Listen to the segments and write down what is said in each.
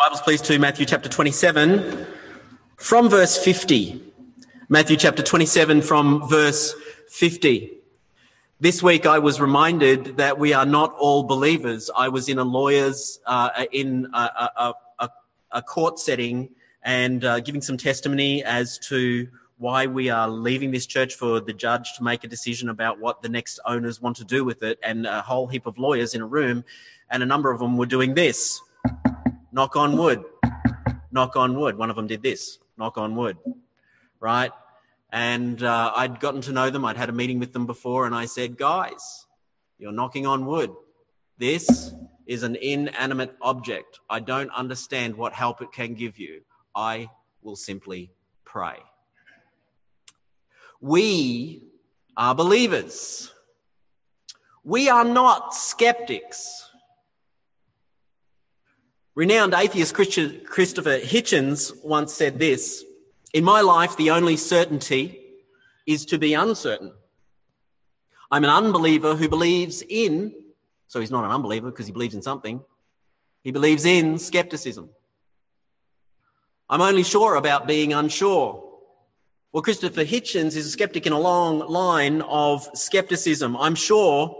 Bibles, please, to Matthew chapter 27 from verse 50. Matthew chapter 27 from verse 50. This week I was reminded that we are not all believers. I was in a lawyer's, in a court setting and giving some testimony as to why we are leaving this church for the judge to make a decision about what the next owners want to do with it, and a whole heap of lawyers in a room, and a number of them were doing this. Knock on wood. Knock on wood. One of them did this. Knock on wood. Right? And I'd gotten to know them. I'd had a meeting with them before, and I said, guys, you're knocking on wood. This is an inanimate object. I don't understand what help it can give you. I will simply pray. We are believers. We are not skeptics. Renowned atheist Christopher Hitchens once said this: "In my life, the only certainty is to be uncertain. I'm an unbeliever who believes in," so he's not an unbeliever because he believes in something, he believes in skepticism. "I'm only sure about being unsure." Well, Christopher Hitchens is a skeptic in a long line of skepticism. I'm sure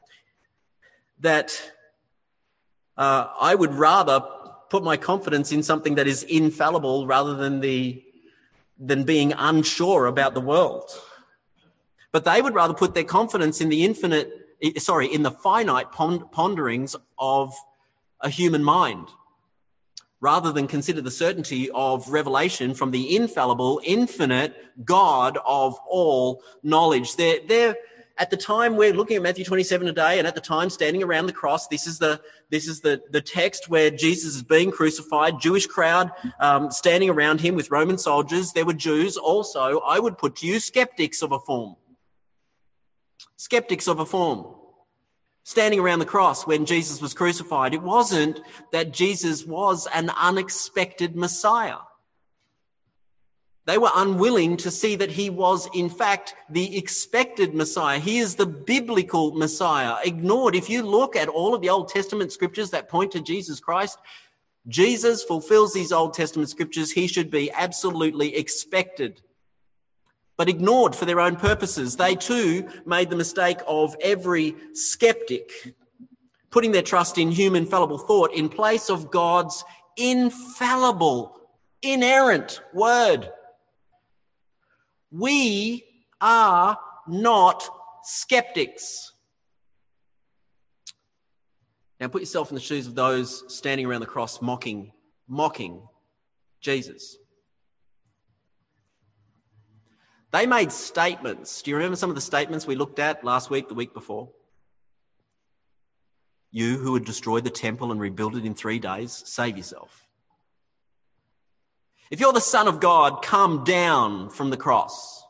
that I would rather put my confidence in something that is infallible rather than being unsure about the world. But they would rather put their confidence in in the finite ponderings of a human mind, rather than consider the certainty of revelation from the infallible, infinite God of all knowledge. They're at the time we're looking at Matthew 27 today, and at the time standing around the cross, this is the text where Jesus is being crucified. Jewish crowd standing around him with Roman soldiers. There were Jews also. I would put to you skeptics of a form. Skeptics of a form. Standing around the cross when Jesus was crucified. It wasn't that Jesus was an unexpected Messiah. They were unwilling to see that he was, in fact, the expected Messiah. He is the biblical Messiah, ignored. If you look at all of the Old Testament scriptures that point to Jesus Christ, Jesus fulfills these Old Testament scriptures. He should be absolutely expected, but ignored for their own purposes. They too made the mistake of every skeptic, putting their trust in human fallible thought in place of God's infallible, inerrant word. We are not skeptics. Now put yourself in the shoes of those standing around the cross mocking Jesus. They made statements. Do you remember some of the statements we looked at last week, the week before? You who would destroy the temple and rebuild it in 3 days, save yourself. If you're the Son of God, come down from the cross.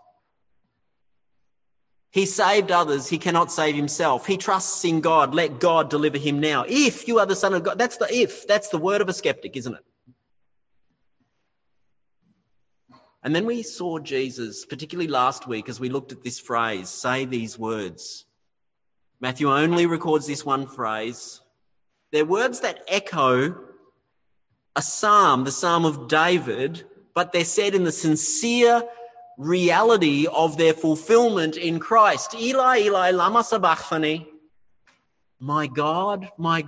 He saved others. He cannot save himself. He trusts in God. Let God deliver him now. If you are the Son of God, that's the if. That's the word of a skeptic, isn't it? And then we saw Jesus, particularly last week, as we looked at this phrase, say these words. Matthew only records this one phrase. They're words that echo a psalm, the Psalm of David, but they're said in the sincere reality of their fulfillment in Christ. Eli, Eli, lama sabachthani. My God,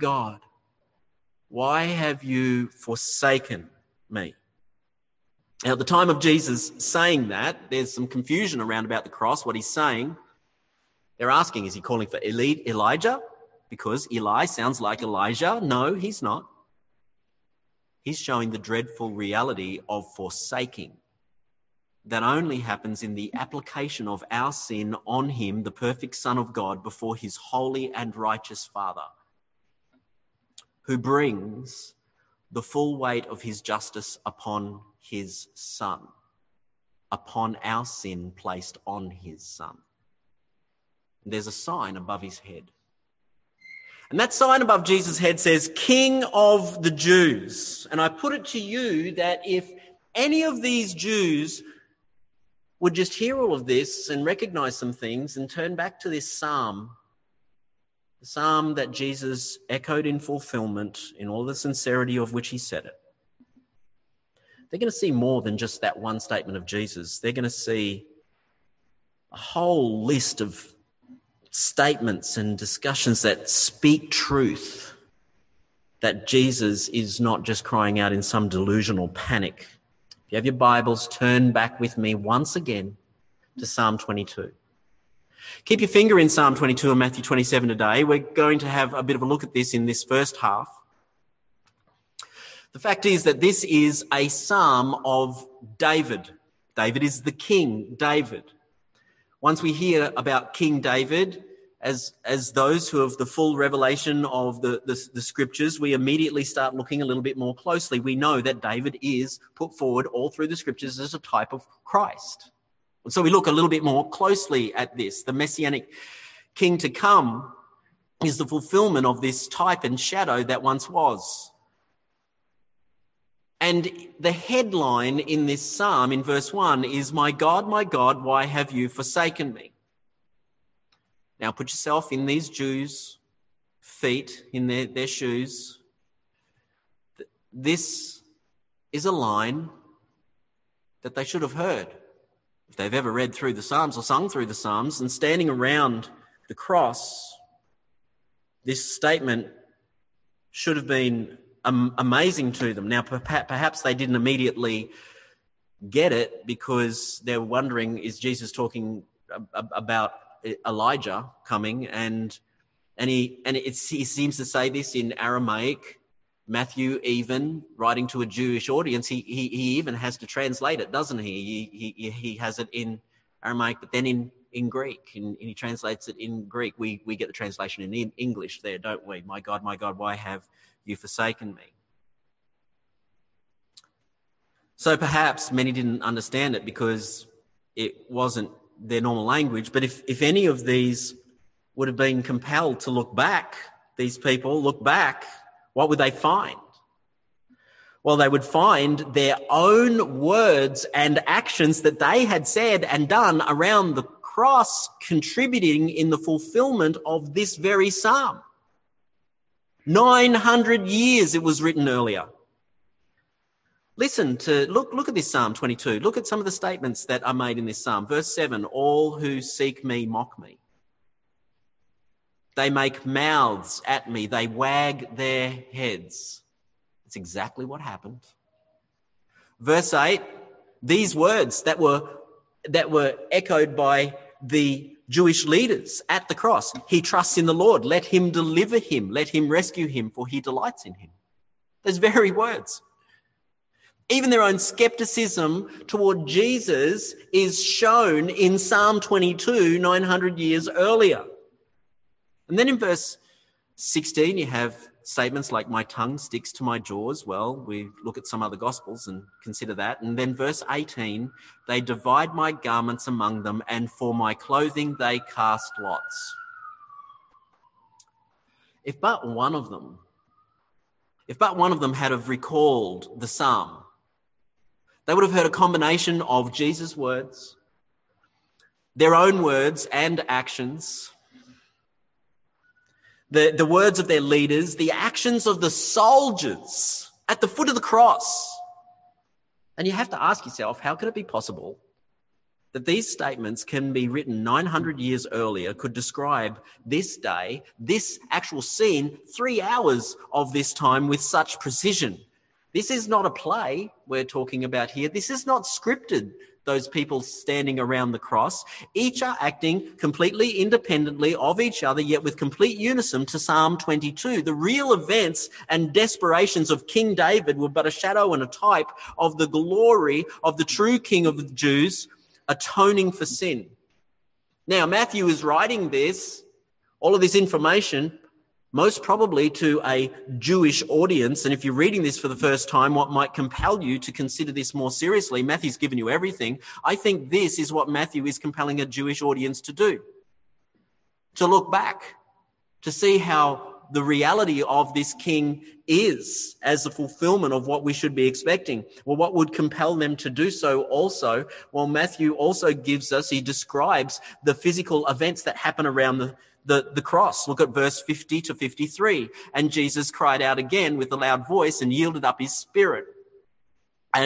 why have you forsaken me? Now, at the time of Jesus saying that, there's some confusion around about the cross, what he's saying. They're asking, is he calling for Elijah? Because Eli sounds like Elijah. No, he's not. He's showing the dreadful reality of forsaking that only happens in the application of our sin on him, the perfect Son of God, before his holy and righteous Father, who brings the full weight of his justice upon his Son, upon our sin placed on his Son. There's a sign above his head. And that sign above Jesus' head says, King of the Jews. And I put it to you that if any of these Jews would just hear all of this and recognize some things and turn back to this psalm, the psalm that Jesus echoed in fulfillment in all the sincerity of which he said it, they're going to see more than just that one statement of Jesus. They're going to see a whole list of statements and discussions that speak truth, that Jesus is not just crying out in some delusional panic. If you have your Bibles, turn back with me once again to Psalm 22. Keep your finger in Psalm 22 and Matthew 27 today. We're going to have a bit of a look at this in this first half. The fact is that this is a psalm of David. David is the King David. Once we hear about King David, as those who have the full revelation of the scriptures, we immediately start looking a little bit more closely. We know that David is put forward all through the scriptures as a type of Christ. So we look a little bit more closely at this. The Messianic King to come is the fulfillment of this type and shadow that once was. And the headline in this psalm in verse 1 is, my God, why have you forsaken me? Now put yourself in these Jews' feet, in their shoes. This is a line that they should have heard if they've ever read through the Psalms or sung through the Psalms. And standing around the cross, this statement should have been amazing to them. Now, perhaps they didn't immediately get it because they were wondering, is Jesus talking about Elijah coming? And he seems to say this in Aramaic. Matthew, even writing to a Jewish audience, he even has to translate it, doesn't he? He has it in Aramaic, but then in Greek, and he translates it in Greek. We get the translation in English there, don't we? My God, why have you forsaken me? So perhaps many didn't understand it because it wasn't their normal language. But if any of these would have been compelled to look back, these people look back, what would they find? Well, they would find their own words and actions that they had said and done around the cross contributing in the fulfillment of this very psalm. 900 years it was written earlier. Listen to, look at this Psalm 22. Look at some of the statements that are made in this psalm. Verse 7, all who seek me mock me. They make mouths at me. They wag their heads. That's exactly what happened. Verse 8, these words that were echoed by the Jewish leaders at the cross. He trusts in the Lord. Let him deliver him. Let him rescue him, for he delights in him. Those very words. Even their own skepticism toward Jesus is shown in Psalm 22, 900 years earlier. And then in verse 16, you have statements like, my tongue sticks to my jaws. Well, we look at some other Gospels and consider that. And then verse 18, they divide my garments among them, and for my clothing they cast lots. If but one of them had have recalled the psalm, they would have heard a combination of Jesus' words, their own words and actions, the words of their leaders, the actions of the soldiers at the foot of the cross. And you have to ask yourself, how could it be possible that these statements can be written 900 years earlier, could describe this day, this actual scene, 3 hours of this time with such precision? This is not a play we're talking about here. This is not scripted, those people standing around the cross. Each are acting completely independently of each other, yet with complete unison to Psalm 22. The real events and desperations of King David were but a shadow and a type of the glory of the true King of the Jews, atoning for sin. Now, Matthew is writing this, all of this information, most probably to a Jewish audience. And if you're reading this for the first time, what might compel you to consider this more seriously? Matthew's given you everything. I think this is what Matthew is compelling a Jewish audience to do. To look back, to see how the reality of this king is as the fulfillment of what we should be expecting. Well, what would compel them to do so also? Well, Matthew also gives us, he describes the physical events that happen around the cross. Look at verse 50 to 53. And Jesus cried out again with a loud voice and yielded up his spirit. And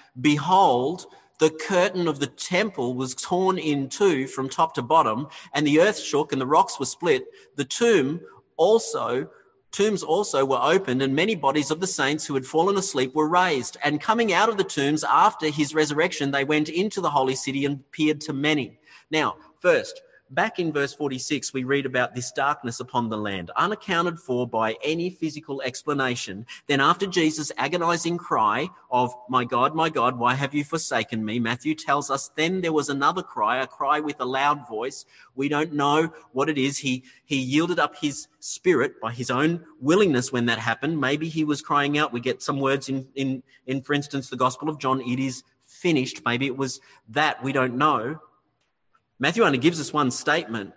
behold, the curtain of the temple was torn in two from top to bottom, and the earth shook and the rocks were split. The tombs also were opened, and many bodies of the saints who had fallen asleep were raised. And coming out of the tombs after his resurrection, they went into the holy city and appeared to many. Now, first, back in verse 46, we read about this darkness upon the land, unaccounted for by any physical explanation. Then after Jesus' agonizing cry of, my God, why have you forsaken me? Matthew tells us, then there was another cry, a cry with a loud voice. We don't know what it is. He yielded up his spirit by his own willingness when that happened. Maybe he was crying out. We get some words in for instance, the Gospel of John, it is finished. Maybe it was that. We don't know. Matthew only gives us one statement.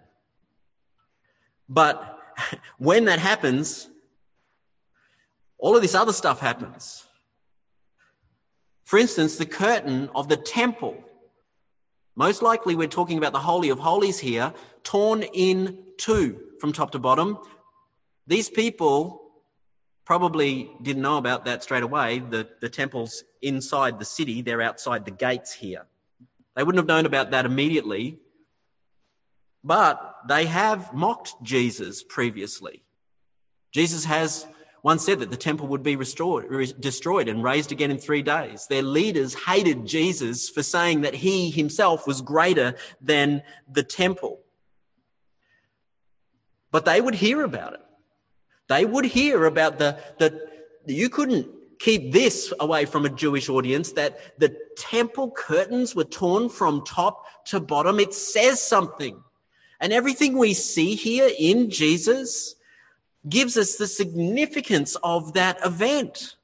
But when that happens, all of this other stuff happens. For instance, the curtain of the temple. Most likely we're talking about the Holy of Holies here, torn in two from top to bottom. These people probably didn't know about that straight away. The temple's inside the city. They're outside the gates here. They wouldn't have known about that immediately. But they have mocked Jesus previously. Jesus has once said that the temple would be destroyed and raised again in 3 days. Their leaders hated Jesus for saying that he himself was greater than the temple. But they would hear about it. They would hear about you couldn't keep this away from a Jewish audience, that the temple curtains were torn from top to bottom. It says something. And everything we see here in Jesus gives us the significance of that event.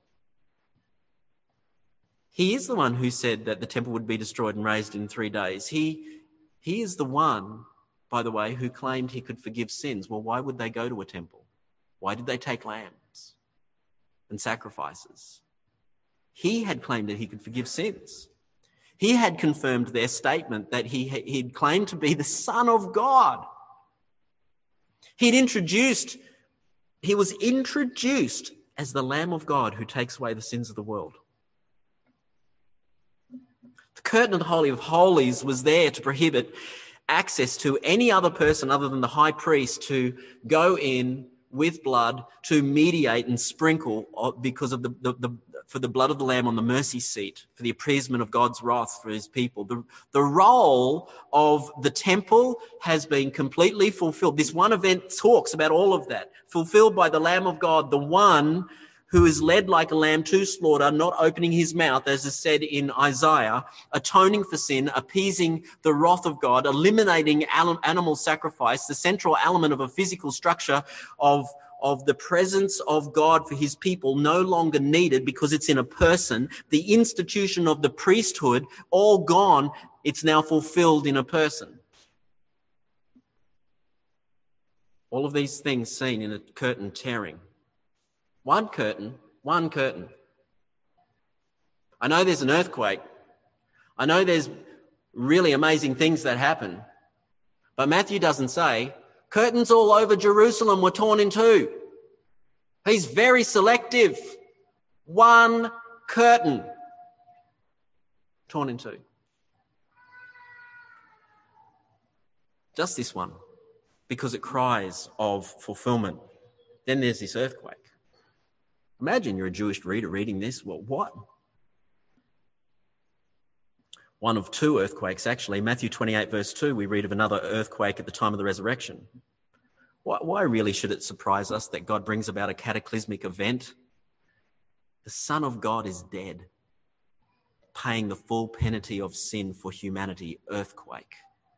He is the one who said that the temple would be destroyed and raised in 3 days. He is the one, by the way, who claimed he could forgive sins. Well, why would they go to a temple? Why did they take lambs and sacrifices? He had claimed that he could forgive sins. He had confirmed their statement that he'd claimed to be the Son of God. He was introduced as the Lamb of God who takes away the sins of the world. The curtain of the Holy of Holies was there to prohibit access to any other person other than the high priest to go in with blood to mediate and sprinkle because of for the blood of the Lamb on the mercy seat, for the appeasement of God's wrath for his people. The role of the temple has been completely fulfilled. This one event talks about all of that, fulfilled by the Lamb of God, the one who is led like a lamb to slaughter, not opening his mouth, as is said in Isaiah, atoning for sin, appeasing the wrath of God, eliminating animal sacrifice, the central element of a physical structure of the presence of God for his people no longer needed because it's in a person. The institution of the priesthood, all gone, it's now fulfilled in a person. All of these things seen in a curtain tearing. One curtain. I know there's an earthquake. I know there's really amazing things that happen. But Matthew doesn't say, curtains all over Jerusalem were torn in two. He's very selective. One curtain torn in two. Just this one, because it cries of fulfillment. Then there's this earthquake. Imagine you're a Jewish reader reading this. Well, what? One of two earthquakes, actually. Matthew 28, verse 2, we read of another earthquake at the time of the resurrection. Why really should it surprise us that God brings about a cataclysmic event? The Son of God is dead, paying the full penalty of sin for humanity. Earthquake.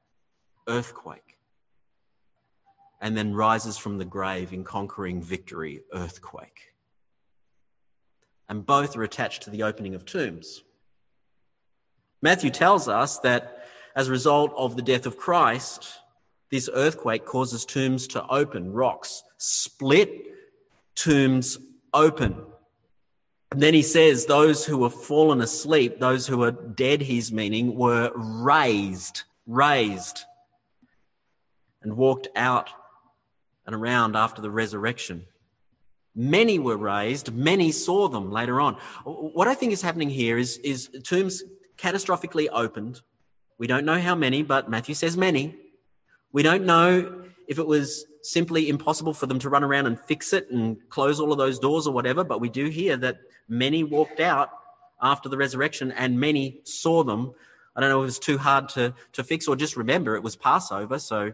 And then rises from the grave in conquering victory. Earthquake. And both are attached to the opening of tombs. Matthew tells us that as a result of the death of Christ, this earthquake causes tombs to open, rocks split, tombs open. And then he says those who were fallen asleep, those who were dead, his meaning, were raised, and walked out and around after the resurrection. Many were raised. Many saw them later on. What I think is happening here is tombs catastrophically opened. We don't know how many, but Matthew says many. We don't know if it was simply impossible for them to run around and fix it and close all of those doors or whatever, but we do hear that many walked out after the resurrection and many saw them. I don't know if it was too hard to fix, or just remember it was Passover. So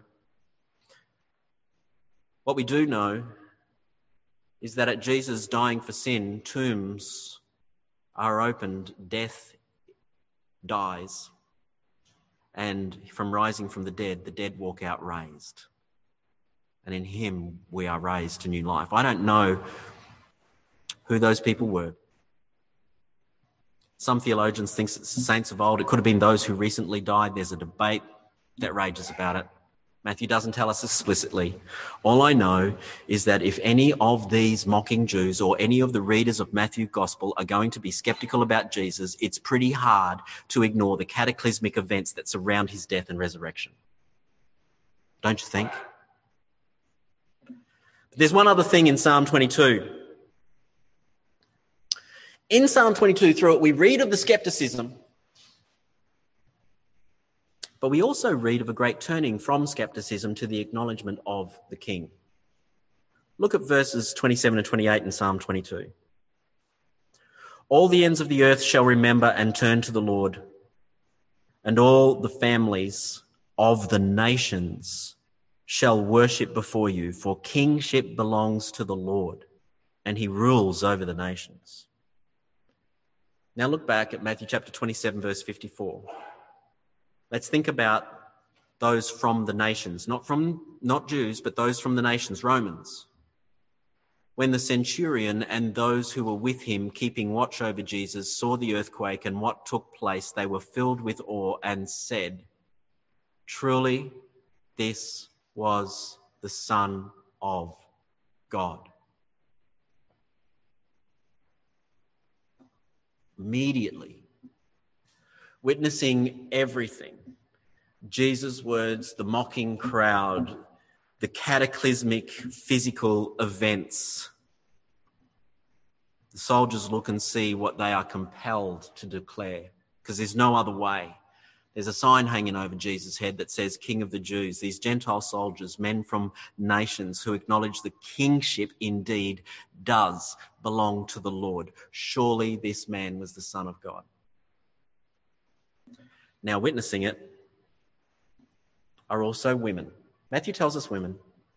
what we do know is that at Jesus dying for sin, tombs are opened, death dies, and from rising from the dead walk out raised. And in him we are raised to new life. I don't know who those people were. Some theologians think it's the saints of old. It could have been those who recently died. There's a debate that rages about it. Matthew doesn't tell us explicitly. All I know is that if any of these mocking Jews or any of the readers of Matthew's gospel are going to be skeptical about Jesus, it's pretty hard to ignore the cataclysmic events that surround his death and resurrection. Don't you think? There's one other thing in Psalm 22. In Psalm 22, through it, we read of the skepticism, but we also read of a great turning from skepticism to the acknowledgement of the King. Look at verses 27 and 28 in Psalm 22. All the ends of the earth shall remember and turn to the Lord, and all the families of the nations shall worship before you, for kingship belongs to the Lord, and he rules over the nations. Now look back at Matthew chapter 27, verse 54. Let's think about those from the nations, not Jews, but those from the nations, Romans. When the centurion and those who were with him keeping watch over Jesus saw the earthquake and what took place, they were filled with awe and said, "Truly, this was the Son of God." Immediately, witnessing everything, Jesus' words, the mocking crowd, the cataclysmic physical events, the soldiers look and see what they are compelled to declare, because there's no other way. There's a sign hanging over Jesus' head that says, King of the Jews. These Gentile soldiers, men from nations who acknowledge the kingship indeed does belong to the Lord. Surely this man was the Son of God. Now, witnessing it are also women. Matthew tells us women.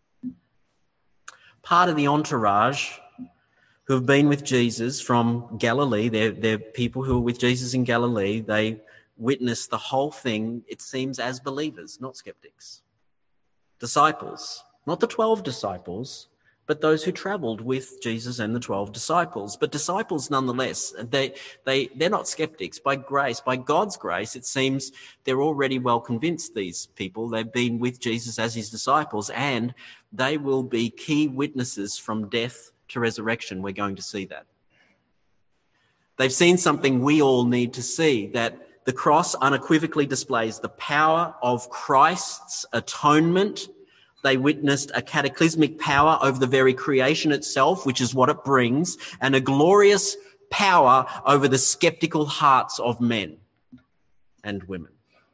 Part of the entourage who have been with Jesus from Galilee, they're people who are with Jesus in Galilee. They witness the whole thing, it seems, as believers, not skeptics. Disciples, not the 12 disciples, but those who travelled with Jesus and the 12 disciples. But disciples nonetheless, they're not skeptics. By grace, by God's grace, it seems they're already well convinced, these people. They've been with Jesus as his disciples, and they will be key witnesses from death to resurrection. We're going to see that. They've seen something we all need to see, that the cross unequivocally displays the power of Christ's atonement. They witnessed a cataclysmic power over the very creation itself, which is what it brings, and a glorious power over the skeptical hearts of men and women.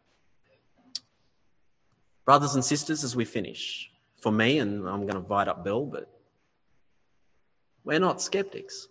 Brothers and sisters, as we finish, for me, and I'm going to invite up Bill, but we're not skeptics.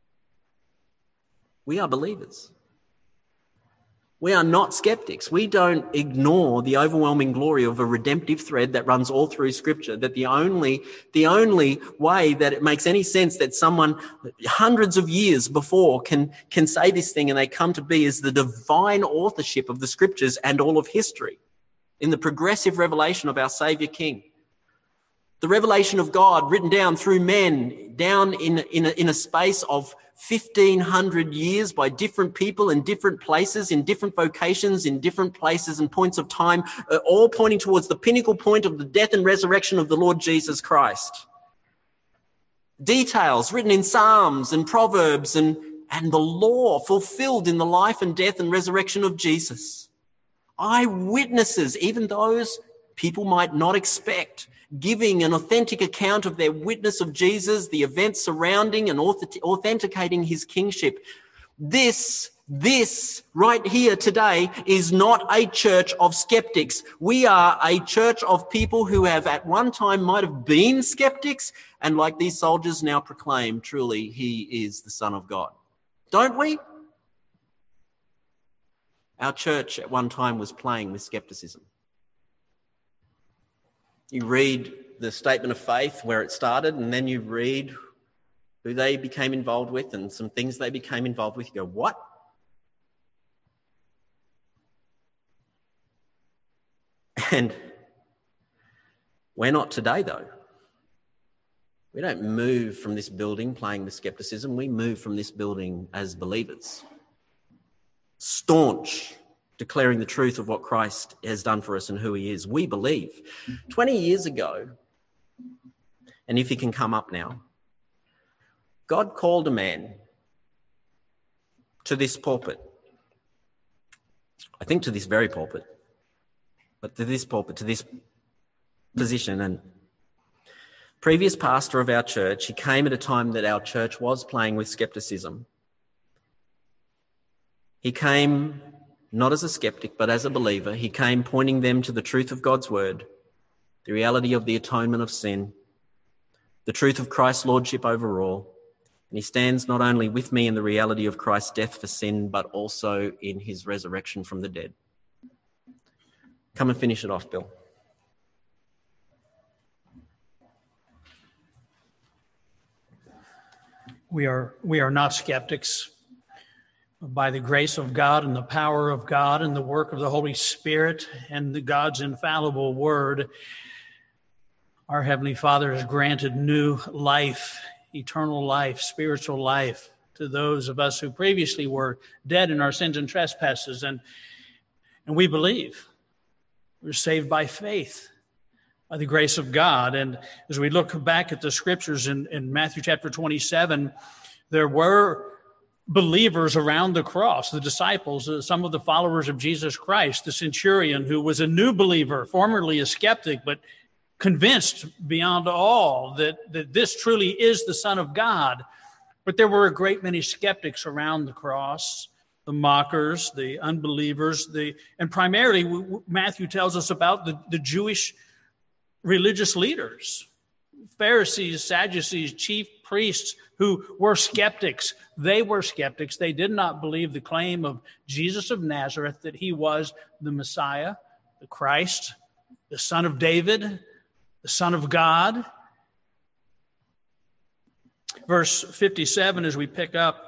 We are believers. We are not skeptics. We don't ignore the overwhelming glory of a redemptive thread that runs all through Scripture, that the only way that it makes any sense that someone hundreds of years before can say this thing and they come to be is the divine authorship of the Scriptures and all of history in the progressive revelation of our Saviour King. The revelation of God written down through men, down in a space of 1,500 years by different people in different places, in different vocations, in different places and points of time, all pointing towards the pinnacle point of the death and resurrection of the Lord Jesus Christ. Details written in Psalms and Proverbs and the law fulfilled in the life and death and resurrection of Jesus. Eyewitnesses, even those people might not expect, giving an authentic account of their witness of Jesus, the events surrounding and authenticating his kingship. This right here today is not a church of skeptics. We are a church of people who have at one time might have been skeptics and, like these soldiers, now proclaim truly he is the Son of God. Don't we? Our church at one time was playing with skepticism. You read the statement of faith where it started, and then you read who they became involved with and some things they became involved with. You go, what? And we're not today, though. We don't move from this building playing with skepticism. We move from this building as believers, staunch, declaring the truth of what Christ has done for us and who he is. We believe. 20 years ago, and if he can come up now, God called a man to this pulpit. I think to this very pulpit, but to this pulpit, to this position. And previous pastor of our church, he came at a time that our church was playing with skepticism. He came not as a skeptic, but as a believer. He came pointing them to the truth of God's word, the reality of the atonement of sin, the truth of Christ's lordship over all. And he stands not only with me in the reality of Christ's death for sin, but also in his resurrection from the dead. Come and finish it off, Bill. We are not skeptics. By the grace of God and the power of God and the work of the Holy Spirit and God's infallible word, our Heavenly Father has granted new life, eternal life, spiritual life to those of us who previously were dead in our sins and trespasses. And we believe. We're saved by faith, by the grace of God. And as we look back at the scriptures in Matthew chapter 27, there were believers around the cross, the disciples, some of the followers of Jesus Christ, the centurion who was a new believer, formerly a skeptic, but convinced beyond all that this truly is the Son of God. But there were a great many skeptics around the cross, the mockers, the unbelievers, and primarily Matthew tells us about the Jewish religious leaders, Pharisees, Sadducees, chief priests who were skeptics. They were skeptics. They did not believe the claim of Jesus of Nazareth that he was the Messiah, the Christ, the Son of David, the Son of God. Verse 57, as we pick up,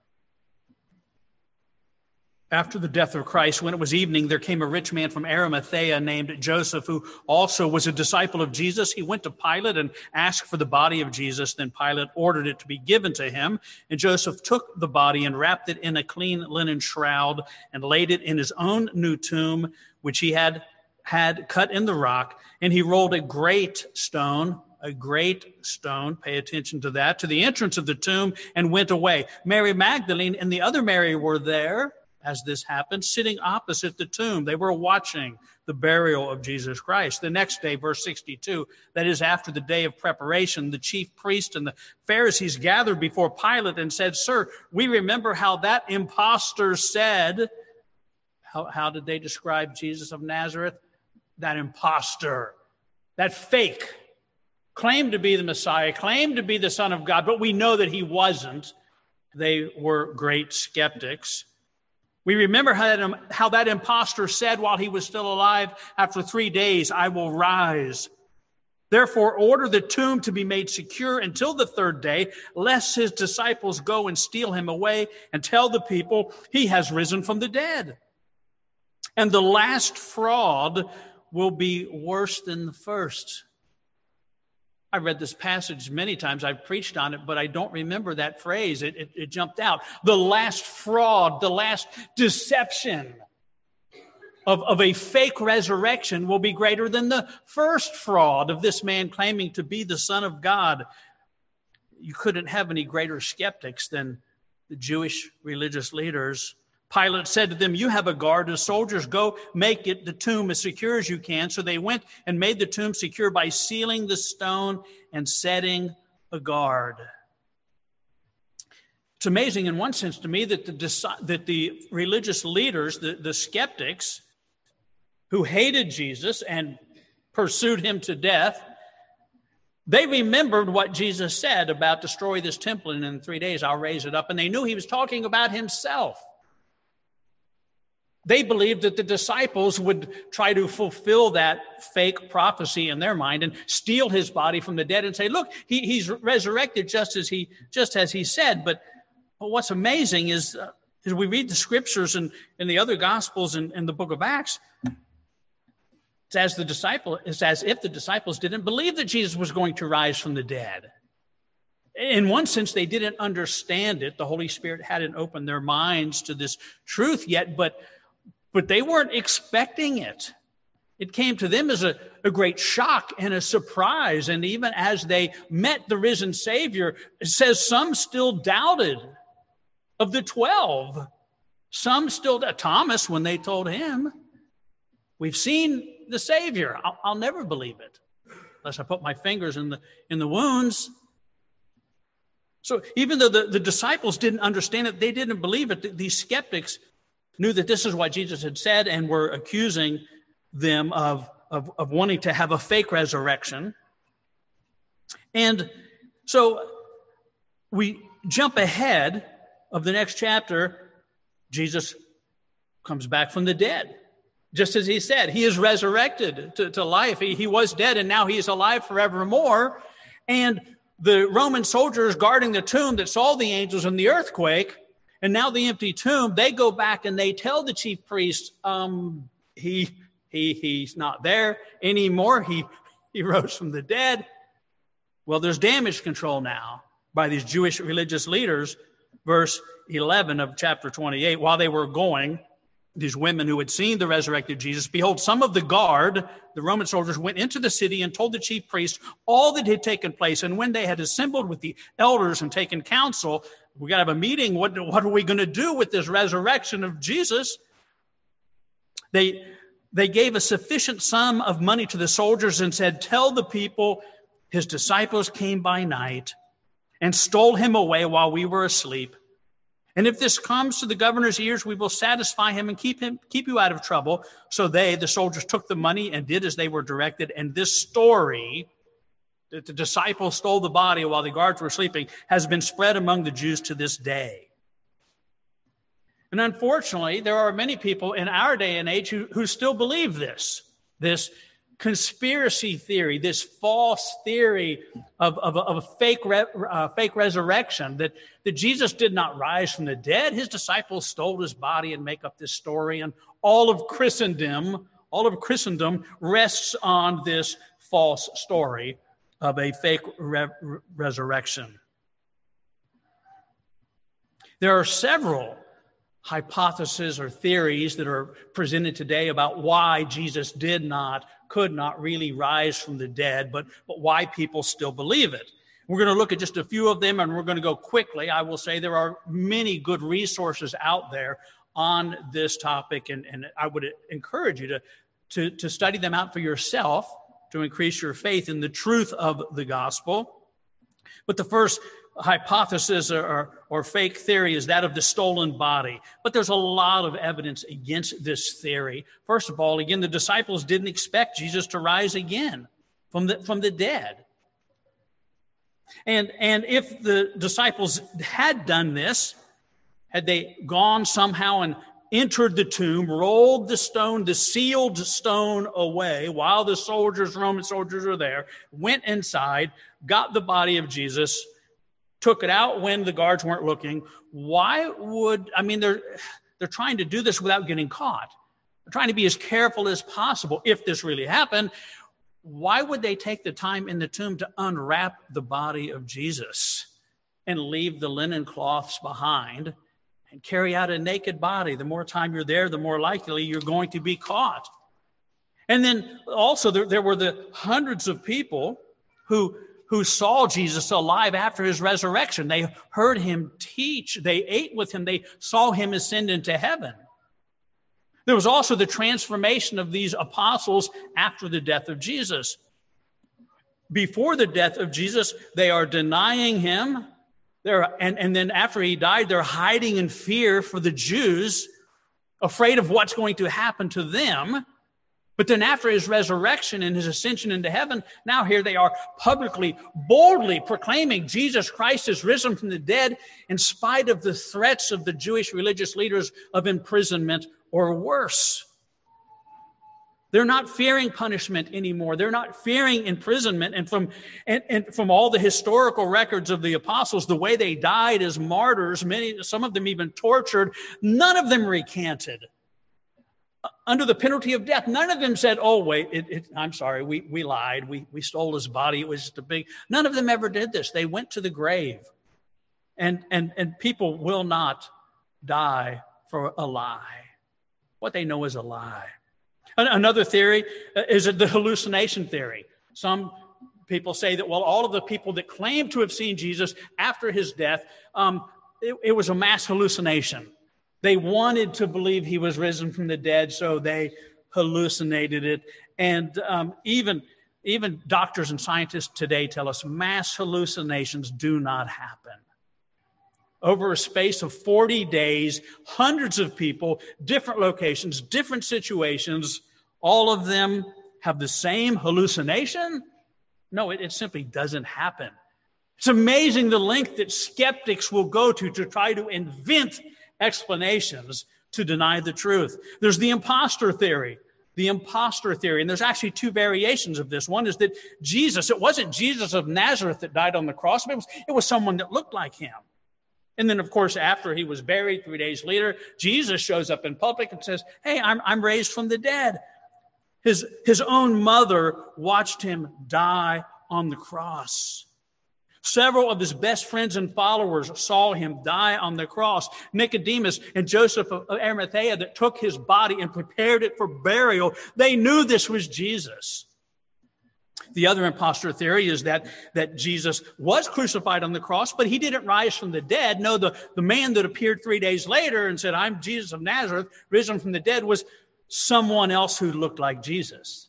after the death of Christ, when it was evening, there came a rich man from Arimathea named Joseph, who also was a disciple of Jesus. He went to Pilate and asked for the body of Jesus. Then Pilate ordered it to be given to him. And Joseph took the body and wrapped it in a clean linen shroud and laid it in his own new tomb, which he had cut in the rock. And he rolled a great stone, pay attention to that, to the entrance of the tomb and went away. Mary Magdalene and the other Mary were there as this happened, sitting opposite the tomb. They were watching the burial of Jesus Christ. The next day, verse 62, that is after the day of preparation, the chief priest and the Pharisees gathered before Pilate and said, "Sir, we remember how that impostor said," how did they describe Jesus of Nazareth? That impostor, that fake, claimed to be the Messiah, claimed to be the Son of God, but we know that he wasn't. They were great skeptics. We remember how that impostor said while he was still alive, "After 3 days, I will rise. Therefore, order the tomb to be made secure until the third day, lest his disciples go and steal him away and tell the people he has risen from the dead." And the last fraud will be worse than the first. I read this passage many times. I've preached on it, but I don't remember that phrase. It jumped out. The last fraud, the last deception of a fake resurrection will be greater than the first fraud of this man claiming to be the Son of God. You couldn't have any greater skeptics than the Jewish religious leaders, Pilate said to them, "You have a guard as soldiers. Go make the tomb as secure as you can." So they went and made the tomb secure by sealing the stone and setting a guard. It's amazing in one sense to me that the religious leaders, the skeptics who hated Jesus and pursued him to death, they remembered what Jesus said about destroy this temple and in 3 days I'll raise it up. And they knew he was talking about himself. They believed that the disciples would try to fulfill that fake prophecy in their mind and steal his body from the dead and say, look, he's resurrected just as he said. But what's amazing is as we read the scriptures and in the other gospels and in the book of Acts, it's as if the disciples didn't believe that Jesus was going to rise from the dead. In one sense, they didn't understand it. The Holy Spirit hadn't opened their minds to this truth yet, but they weren't expecting it. It came to them as a great shock and a surprise. And even as they met the risen Savior, it says some still doubted. Of the 12, some still doubted. Thomas, when they told him, we've seen the Savior, I'll never believe it unless I put my fingers in the wounds. So even though the disciples didn't understand it, they didn't believe it, these skeptics knew that this is what Jesus had said and were accusing them of wanting to have a fake resurrection. And so we jump ahead of the next chapter. Jesus comes back from the dead. Just as he said, he is resurrected to life. He was dead and now he is alive forevermore. And the Roman soldiers guarding the tomb that saw the angels in the earthquake and now the empty tomb, they go back and they tell the chief priest, he's not there anymore. He rose from the dead. Well, there's damage control now by these Jewish religious leaders. Verse 11 of chapter 28, while they were going, these women who had seen the resurrected Jesus, behold, some of the guard, the Roman soldiers, went into the city and told the chief priests all that had taken place. And when they had assembled with the elders and taken counsel, we got to have a meeting. What are we going to do with this resurrection of Jesus? They gave a sufficient sum of money to the soldiers and said, tell the people his disciples came by night and stole him away while we were asleep. And if this comes to the governor's ears, we will satisfy him and keep you out of trouble. So the soldiers, took the money and did as they were directed. And this story, that the disciples stole the body while the guards were sleeping, has been spread among the Jews to this day. And unfortunately, there are many people in our day and age who still believe this conspiracy theory, this false theory of a fake resurrection, that Jesus did not rise from the dead. His disciples stole his body and make up this story. And all of Christendom rests on this false story of a fake resurrection. There are several hypotheses or theories that are presented today about why Jesus could not really rise from the dead, but why people still believe it. We're going to look at just a few of them, and we're going to go quickly. I will say there are many good resources out there on this topic, and I would encourage you to study them out for yourself to increase your faith in the truth of the gospel. But the first hypothesis or fake theory is that of the stolen body. But there's a lot of evidence against this theory. First of all, again, the disciples didn't expect Jesus to rise again from the dead. And if the disciples had done this, had they gone somehow and entered the tomb, rolled the sealed stone away while the Roman soldiers are there, went inside, got the body of Jesus, took it out when the guards weren't looking, they're trying to do this without getting caught. They're trying to be as careful as possible. If this really happened, why would they take the time in the tomb to unwrap the body of Jesus and leave the linen cloths behind and carry out a naked body? The more time you're there, the more likely you're going to be caught. And then also there were the hundreds of people who who saw Jesus alive after his resurrection. They heard him teach. They ate with him. They saw him ascend into heaven. There was also the transformation of these apostles after the death of Jesus. Before the death of Jesus, they are denying him. And then after he died, they're hiding in fear for the Jews, afraid of what's going to happen to them. But then after his resurrection and his ascension into heaven, now here they are publicly, boldly proclaiming Jesus Christ is risen from the dead in spite of the threats of the Jewish religious leaders of imprisonment or worse. They're not fearing punishment anymore. They're not fearing imprisonment. And from all the historical records of the apostles, the way they died as martyrs, some of them even tortured, none of them recanted. Under the penalty of death, none of them said, oh, wait, I'm sorry, we lied. We stole his body. It was just a big... None of them ever did this. They went to the grave. And people will not die for a lie. What they know is a lie. Another theory is the hallucination theory. Some people say that, well, all of the people that claim to have seen Jesus after his death, it was a mass hallucination. They wanted to believe he was risen from the dead, so they hallucinated it. And even doctors and scientists today tell us mass hallucinations do not happen. Over a space of 40 days, hundreds of people, different locations, different situations, all of them have the same hallucination? No, it simply doesn't happen. It's amazing the length that skeptics will go to try to invent explanations to deny the truth. There's the imposter theory. And there's actually two variations of this. One is that it wasn't Jesus of Nazareth that died on the cross, but it was someone that looked like him. And then, of course, after he was buried 3 days later, Jesus shows up in public and says, hey, I'm raised from the dead. His own mother watched him die on the cross. Several of his best friends and followers saw him die on the cross. Nicodemus and Joseph of Arimathea that took his body and prepared it for burial, they knew this was Jesus. The other impostor theory is that Jesus was crucified on the cross, but he didn't rise from the dead. No, the man that appeared 3 days later and said, I'm Jesus of Nazareth, risen from the dead, was someone else who looked like Jesus.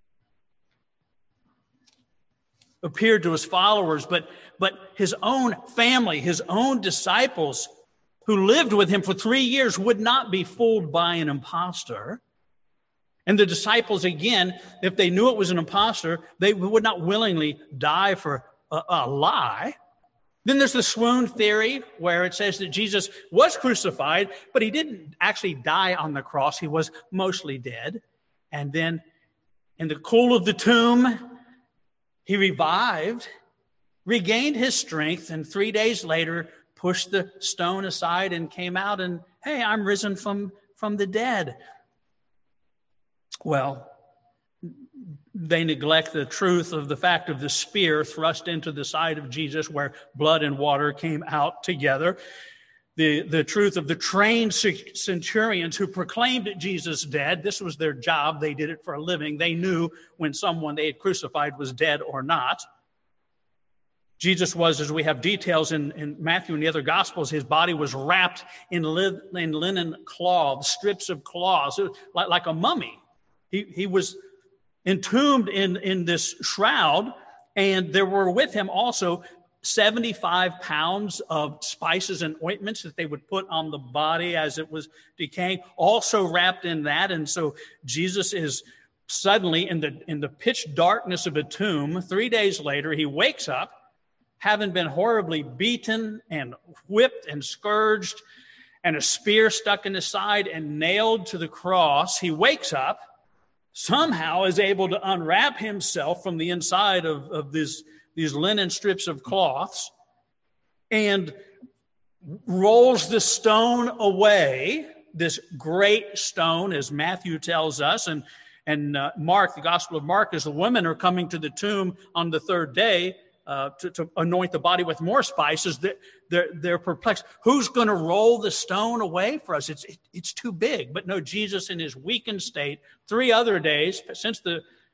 Appeared to his followers, but his own family, his own disciples who lived with him for 3 years would not be fooled by an impostor. And the disciples, again, if they knew it was an impostor, they would not willingly die for a lie. Then there's the swoon theory, where it says that Jesus was crucified, but he didn't actually die on the cross. He was mostly dead. And then in the cool of the tomb, he revived, regained his strength, and 3 days later pushed the stone aside and came out and, hey, I'm risen from the dead. Well, they neglect the truth of the fact of the spear thrust into the side of Jesus where blood and water came out together. The truth of the trained centurions who proclaimed Jesus dead. This was their job. They did it for a living. They knew when someone they had crucified was dead or not. Jesus was, as we have details in Matthew and the other Gospels, his body was wrapped in linen cloths, strips of cloths, like a mummy. He was entombed in this shroud, and there were with him also 75 pounds of spices and ointments that they would put on the body as it was decaying, also wrapped in that. And so Jesus is suddenly in the pitch darkness of a tomb. 3 days later, he wakes up, having been horribly beaten and whipped and scourged, and a spear stuck in his side and nailed to the cross. He wakes up, somehow is able to unwrap himself from the inside of these linen strips of cloths and rolls the stone away, this great stone, as Matthew tells us, and Mark, the Gospel of Mark, as the women are coming to the tomb on the third day to anoint the body with more spices, they're perplexed. Who's going to roll the stone away for us? It's too big. But no, Jesus in his weakened state, 3 other days since the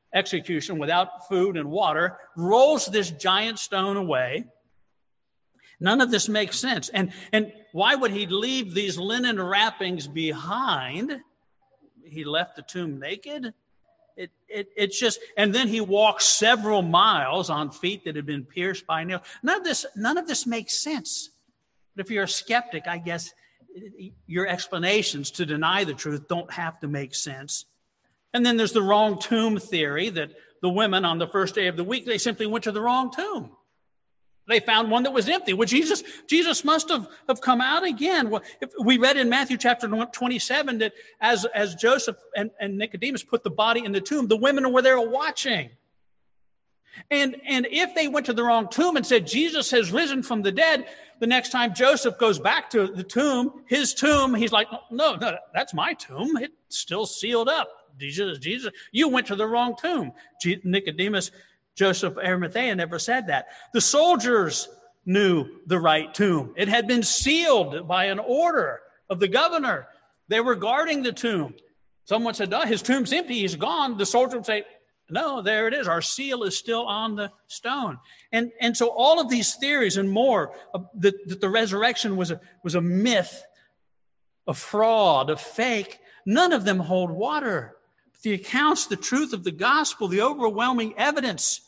execution without food and water, rolls this giant stone away. None of this makes sense. And why would he leave these linen wrappings behind? He left the tomb naked. It's just, and then he walks several miles on feet that had been pierced by nails. None of this makes sense. But if you're a skeptic, I guess your explanations to deny the truth don't have to make sense. And then there's the wrong tomb theory that the women on the first day of the week, they simply went to the wrong tomb. They found one that was empty. Well, Jesus must have come out again. Well, we read in Matthew chapter 27 that as Joseph and Nicodemus put the body in the tomb, the women were there watching. And if they went to the wrong tomb and said, Jesus has risen from the dead, the next time Joseph goes back to the tomb, his tomb, he's like, no, that's my tomb. It's still sealed up. Jesus, you went to the wrong tomb. Nicodemus, Joseph Arimathea never said that. The soldiers knew the right tomb. It had been sealed by an order of the governor. They were guarding the tomb. Someone said, no, his tomb's empty, he's gone. The soldier would say, no, there it is. Our seal is still on the stone. And so all of these theories and more, that the resurrection was a myth, a fraud, a fake, none of them hold water. The accounts, the truth of the gospel, the overwhelming evidence,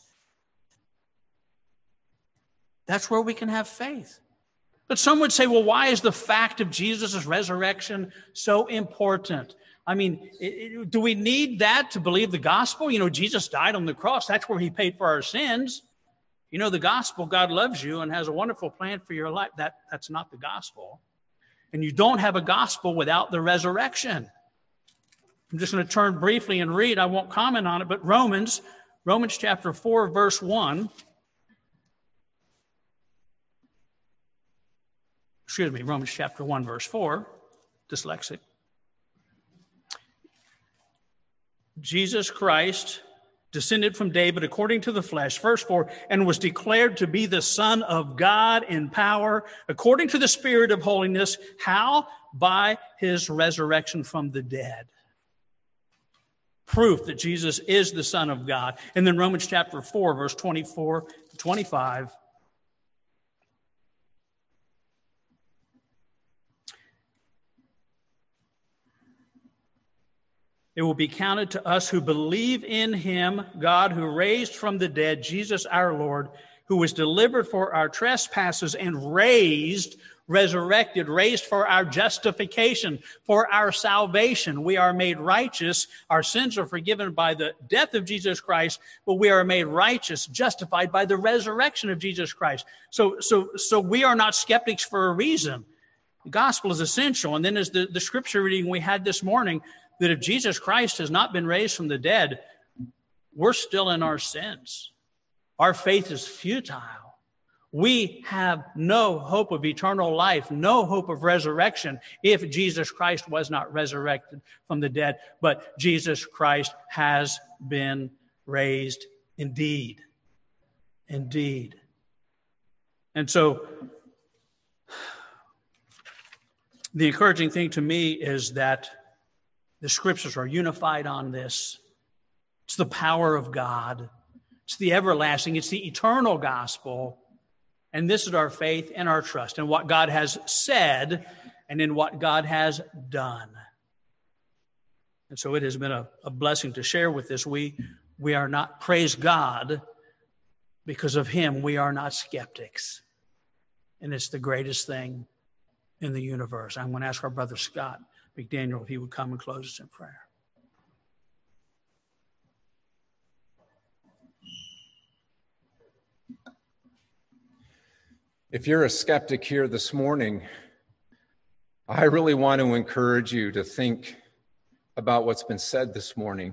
that's where we can have faith. But some would say, well, why is the fact of Jesus' resurrection so important? I mean, do we need that to believe the gospel? Jesus died on the cross. That's where he paid for our sins. The gospel, God loves you and has a wonderful plan for your life. That's not the gospel. And you don't have a gospel without the resurrection. I'm just going to turn briefly and read. I won't comment on it, but Romans chapter 4, verse 1. Romans chapter 1, verse 4. Dyslexic. Jesus Christ descended from David according to the flesh, verse 4, and was declared to be the Son of God in power, according to the Spirit of holiness. How? By his resurrection from the dead. Proof that Jesus is the Son of God. And then Romans chapter 4, verse 24 to 25. It will be counted to us who believe in him, God, who raised from the dead Jesus our Lord, who was delivered for our trespasses and raised for our justification, for our salvation. We are made righteous. Our sins are forgiven by the death of Jesus Christ, but we are made righteous, justified by the resurrection of Jesus Christ. So we are not skeptics for a reason. The gospel is essential. And then as the scripture reading we had this morning, that if Jesus Christ has not been raised from the dead, we're still in our sins. Our faith is futile. We have no hope of eternal life, no hope of resurrection if Jesus Christ was not resurrected from the dead. But Jesus Christ has been raised indeed. Indeed. And so the encouraging thing to me is that the scriptures are unified on this. It's the power of God. It's the everlasting, it's the eternal gospel. And this is our faith and our trust in what God has said and in what God has done. And so it has been a blessing to share with this. We are not, praise God, because of him, we are not skeptics. And it's the greatest thing in the universe. I'm going to ask our brother Scott McDaniel if he would come and close us in prayer. If you're a skeptic here this morning, I really want to encourage you to think about what's been said this morning.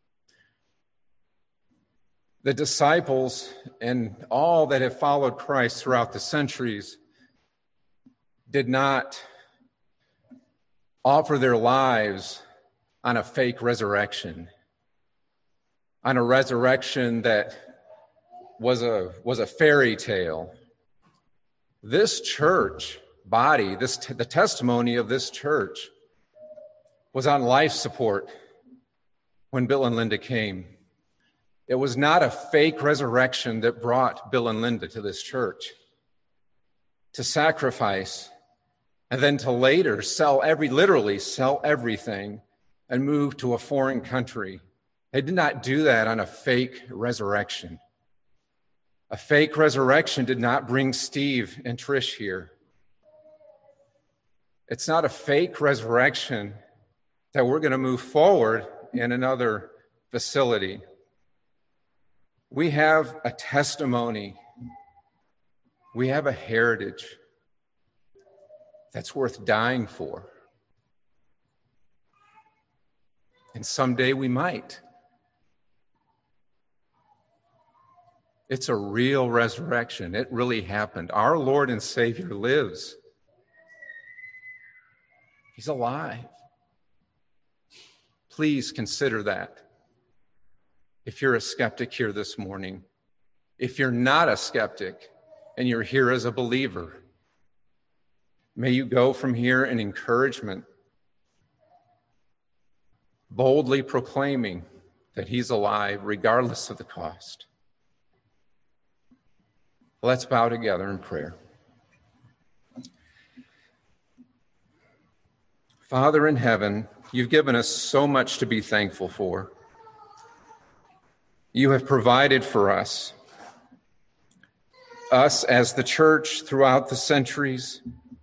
The disciples and all that have followed Christ throughout the centuries did not offer their lives on a fake resurrection, on a resurrection that was a fairy tale. This church body, the testimony of this church was on life support when Bill and Linda came. It was not a fake resurrection that brought Bill and Linda to this church to sacrifice and then to later literally sell everything and move to a foreign country. They did not do that on a fake resurrection. A fake resurrection did not bring Steve and Trish here. It's not a fake resurrection that we're going to move forward in another facility. We have a testimony. We have a heritage that's worth dying for. And someday we might. It's a real resurrection. It really happened. Our Lord and Savior lives. He's alive. Please consider that. If you're a skeptic here this morning, if you're not a skeptic and you're here as a believer, may you go from here in encouragement, boldly proclaiming that he's alive regardless of the cost. Let's bow together in prayer. Father in heaven, you've given us so much to be thankful for. You have provided for us as the church throughout the centuries.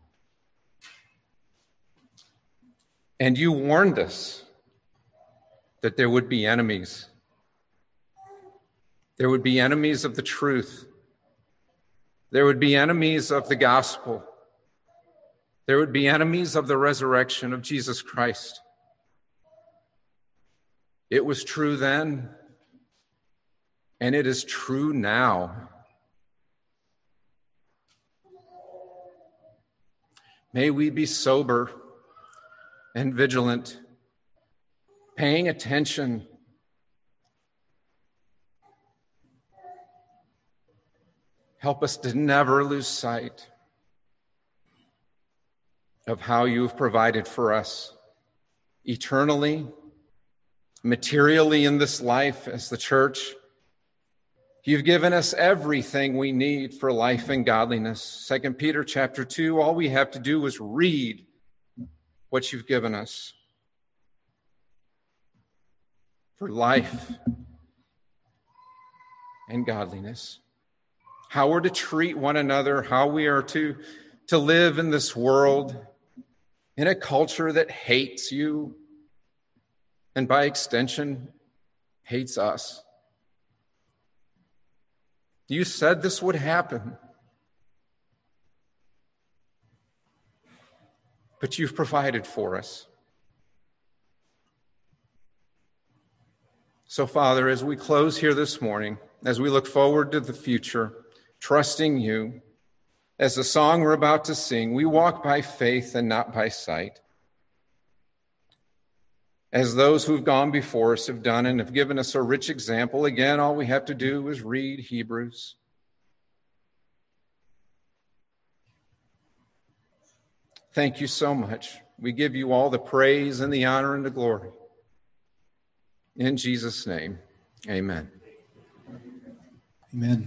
And you warned us that there would be enemies. There would be enemies of the truth. There would be enemies of the gospel. There would be enemies of the resurrection of Jesus Christ. It was true then, and it is true now. May we be sober and vigilant, paying attention. Help us to never lose sight of how you've provided for us eternally, materially in this life as the church. You've given us everything we need for life and godliness. 2 Peter chapter 2, all we have to do is read what you've given us for life and godliness. How we're to treat one another, how we are to live in this world, in a culture that hates you, and by extension, hates us. You said this would happen, but you've provided for us. So, Father, as we close here this morning, as we look forward to the future, trusting you, as the song we're about to sing, we walk by faith and not by sight. As those who've gone before us have done and have given us a rich example, again, all we have to do is read Hebrews. Thank you so much. We give you all the praise and the honor and the glory. In Jesus' name, amen. Amen.